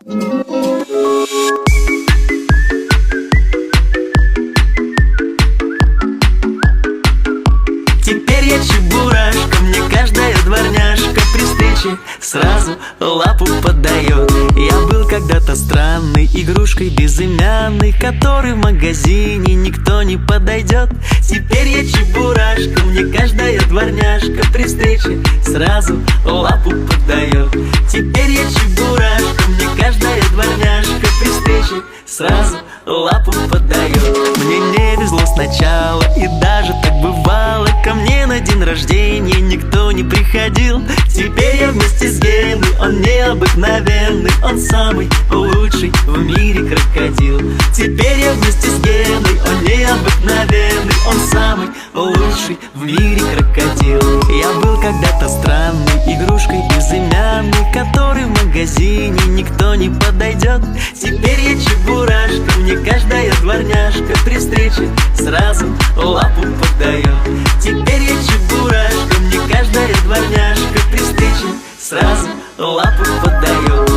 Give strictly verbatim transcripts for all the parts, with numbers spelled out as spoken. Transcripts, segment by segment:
Теперь я чебурашка, мне каждая дворняжка при встрече сразу лапу подает. Я был когда-то странной игрушкой безымянной, которой в магазине никто не подойдет. Теперь я чебурашка, мне каждая дворняжка при встрече сразу лапу подает. Теперь я чебурашка, мне каждая дворняжка при встрече сразу лапу подает. Мне не везло сначала, и даже так бывало. Ко мне на день рождения никто не приходил. Теперь я вместе с Геной, он необыкновенный, он самый лучший в мире крокодил. Теперь я вместе с Геной, он необыкновенный, он самый лучший в мире крокодил. Я был когда-то странной игрушкой безымянной, которой в магазине никто не подойдет. Теперь я чебурашка, мне каждая дворняжка при встрече сразу лапу подает. Теперь я чебурашка, мне каждая дворняжка при встрече сразу лапу подает.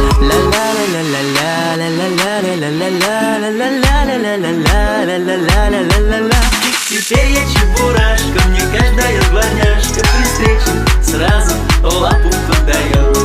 Теперь я чебурашка, мне каждая дворняжка при встрече сразу лапу подает.